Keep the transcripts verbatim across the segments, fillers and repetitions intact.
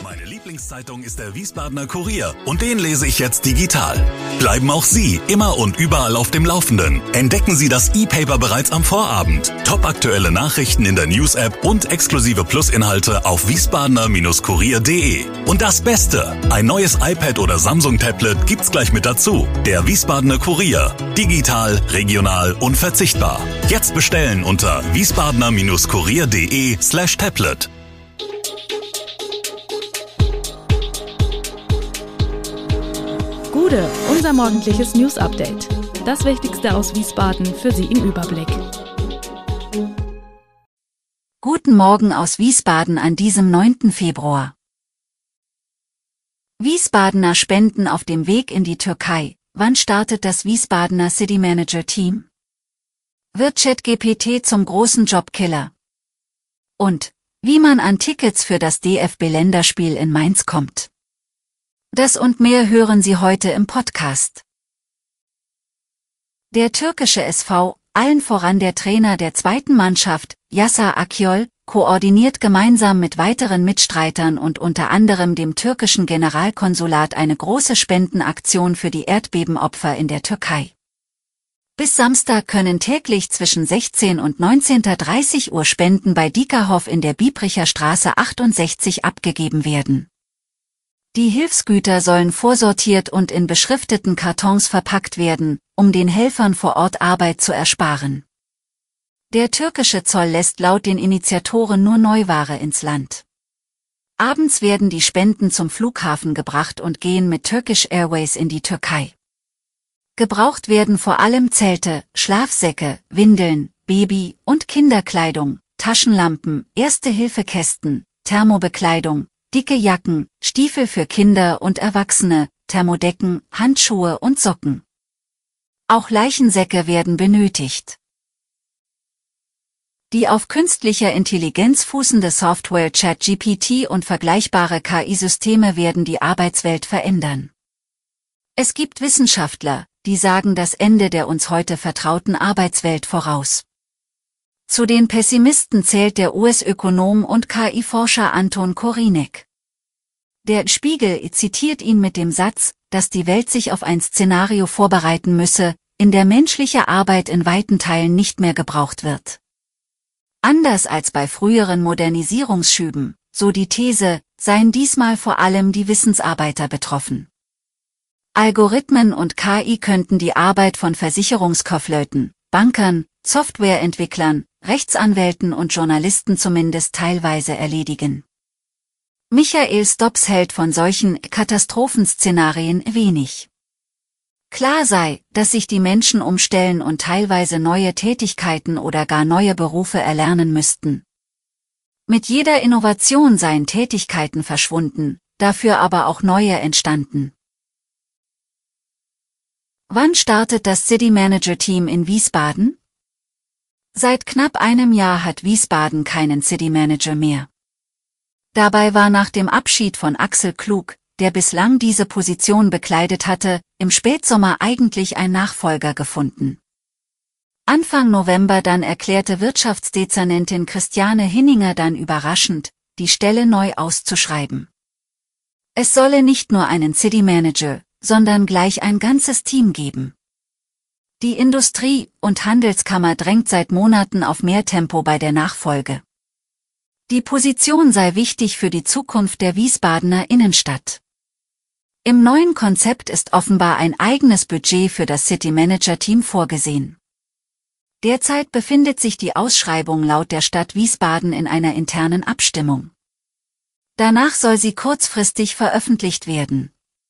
Meine Lieblingszeitung ist der Wiesbadener Kurier und den lese ich jetzt digital. Bleiben auch Sie immer und überall auf dem Laufenden. Entdecken Sie das E-Paper bereits am Vorabend. Topaktuelle Nachrichten in der News-App und exklusive Plus-Inhalte auf wiesbadener Kurier punkt de. Und das Beste, ein neues iPad oder Samsung-Tablet gibt's gleich mit dazu. Der Wiesbadener Kurier. Digital, regional, unverzichtbar. Jetzt bestellen unter wiesbadener Kurier punkt de slash tablet. Gude, unser morgendliches News-Update. Das Wichtigste aus Wiesbaden für Sie im Überblick. Guten Morgen aus Wiesbaden an diesem neunten Februar. Wiesbadener Spenden auf dem Weg in die Türkei. Wann startet das Wiesbadener City Manager Team? Wird ChatGPT zum großen Jobkiller? Und wie man an Tickets für das D F B-Länderspiel in Mainz kommt. Das und mehr hören Sie heute im Podcast. Der türkische S V, allen voran der Trainer der zweiten Mannschaft, Yasser Akyol, koordiniert gemeinsam mit weiteren Mitstreitern und unter anderem dem türkischen Generalkonsulat eine große Spendenaktion für die Erdbebenopfer in der Türkei. Bis Samstag können täglich zwischen sechzehn und neunzehn Uhr dreißig Spenden bei Diekerhof in der Biebricher Straße achtundsechzig abgegeben werden. Die Hilfsgüter sollen vorsortiert und in beschrifteten Kartons verpackt werden, um den Helfern vor Ort Arbeit zu ersparen. Der türkische Zoll lässt laut den Initiatoren nur Neuware ins Land. Abends werden die Spenden zum Flughafen gebracht und gehen mit Turkish Airways in die Türkei. Gebraucht werden vor allem Zelte, Schlafsäcke, Windeln, Baby- und Kinderkleidung, Taschenlampen, Erste-Hilfe-Kästen, Thermobekleidung, dicke Jacken, Stiefel für Kinder und Erwachsene, Thermodecken, Handschuhe und Socken. Auch Leichensäcke werden benötigt. Die auf künstlicher Intelligenz fußende Software ChatGPT und vergleichbare K I-Systeme werden die Arbeitswelt verändern. Es gibt Wissenschaftler, die sagen das Ende der uns heute vertrauten Arbeitswelt voraus. Zu den Pessimisten zählt der U S-Ökonom und K I-Forscher Anton Korinek. Der Spiegel zitiert ihn mit dem Satz, dass die Welt sich auf ein Szenario vorbereiten müsse, in der menschliche Arbeit in weiten Teilen nicht mehr gebraucht wird. Anders als bei früheren Modernisierungsschüben, so die These, seien diesmal vor allem die Wissensarbeiter betroffen. Algorithmen und K I könnten die Arbeit von Versicherungskaufleuten, Bankern, Softwareentwicklern, Rechtsanwälten und Journalisten zumindest teilweise erledigen. Michael Stops hält von solchen Katastrophenszenarien wenig. Klar sei, dass sich die Menschen umstellen und teilweise neue Tätigkeiten oder gar neue Berufe erlernen müssten. Mit jeder Innovation seien Tätigkeiten verschwunden, dafür aber auch neue entstanden. Wann startet das City Manager Team in Wiesbaden? Seit knapp einem Jahr hat Wiesbaden keinen City Manager mehr. Dabei war nach dem Abschied von Axel Klug, der bislang diese Position bekleidet hatte, im Spätsommer eigentlich ein Nachfolger gefunden. Anfang November dann erklärte Wirtschaftsdezernentin Christiane Hinninger dann überraschend, die Stelle neu auszuschreiben. Es solle nicht nur einen City Manager, sondern gleich ein ganzes Team geben. Die Industrie- und Handelskammer drängt seit Monaten auf mehr Tempo bei der Nachfolge. Die Position sei wichtig für die Zukunft der Wiesbadener Innenstadt. Im neuen Konzept ist offenbar ein eigenes Budget für das City Manager Team vorgesehen. Derzeit befindet sich die Ausschreibung laut der Stadt Wiesbaden in einer internen Abstimmung. Danach soll sie kurzfristig veröffentlicht werden.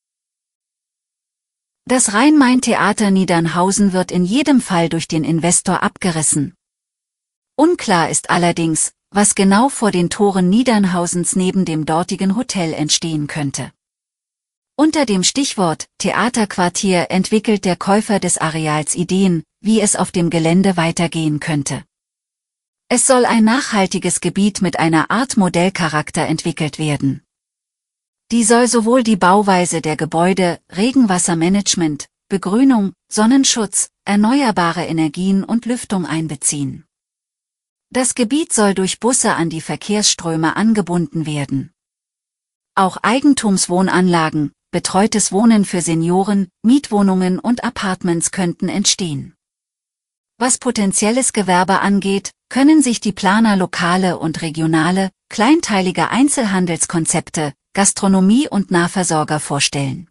Das Rhein-Main-Theater Niedernhausen wird in jedem Fall durch den Investor abgerissen. Unklar ist allerdings, was genau vor den Toren Niedernhausens neben dem dortigen Hotel entstehen könnte. Unter dem Stichwort Theaterquartier entwickelt der Käufer des Areals Ideen, wie es auf dem Gelände weitergehen könnte. Es soll ein nachhaltiges Gebiet mit einer Art Modellcharakter entwickelt werden. Die soll sowohl die Bauweise der Gebäude, Regenwassermanagement, Begrünung, Sonnenschutz, erneuerbare Energien und Lüftung einbeziehen. Das Gebiet soll durch Busse an die Verkehrsströme angebunden werden. Auch Eigentumswohnanlagen, betreutes Wohnen für Senioren, Mietwohnungen und Apartments könnten entstehen. Was potenzielles Gewerbe angeht, können sich die Planer lokale und regionale, kleinteilige Einzelhandelskonzepte, Gastronomie und Nahversorger vorstellen.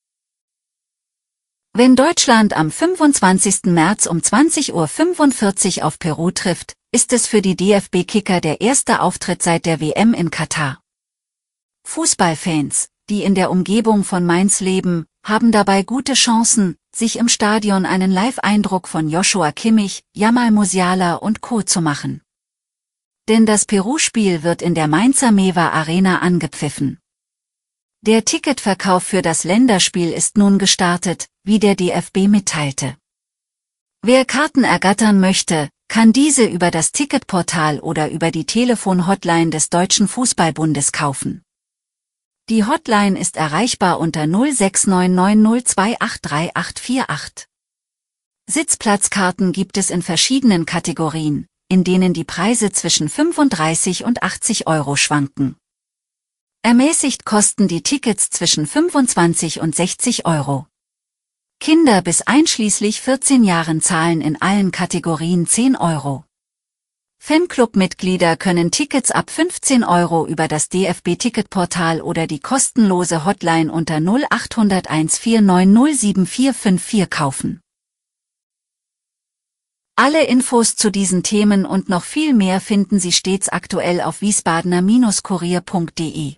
Wenn Deutschland am fünfundzwanzigsten März um zwanzig Uhr fünfundvierzig auf Peru trifft, ist es für die D F B-Kicker der erste Auftritt seit der W M in Katar. Fußballfans, die in der Umgebung von Mainz leben, haben dabei gute Chancen, sich im Stadion einen Live-Eindruck von Joshua Kimmich, Jamal Musiala und Co. zu machen. Denn das Peru-Spiel wird in der Mainzer Mewa Arena angepfiffen. Der Ticketverkauf für das Länderspiel ist nun gestartet, wie der D F B mitteilte. Wer Karten ergattern möchte, kann diese über das Ticketportal oder über die Telefon-Hotline des Deutschen Fußballbundes kaufen. Die Hotline ist erreichbar unter null sechs neun neun null zwei acht drei acht vier acht. Sitzplatzkarten gibt es in verschiedenen Kategorien, in denen die Preise zwischen fünfunddreißig und achtzig Euro schwanken. Ermäßigt kosten die Tickets zwischen fünfundzwanzig und sechzig Euro. Kinder bis einschließlich vierzehn Jahren zahlen in allen Kategorien zehn Euro. Fanclub-Mitglieder können Tickets ab fünfzehn Euro über das D F B-Ticketportal oder die kostenlose Hotline unter null acht null null eins vier neun null sieben vier fünf vier kaufen. Alle Infos zu diesen Themen und noch viel mehr finden Sie stets aktuell auf wiesbadener Kurier punkt de.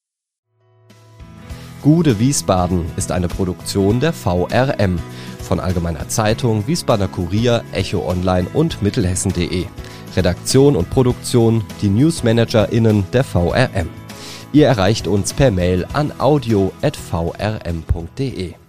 Gude Wiesbaden ist eine Produktion der V R M von Allgemeiner Zeitung, Wiesbadener Kurier, Echo Online und Mittelhessen punkt de. Redaktion und Produktion, die NewsmanagerInnen der V R M. Ihr erreicht uns per Mail an audio at v r m punkt de.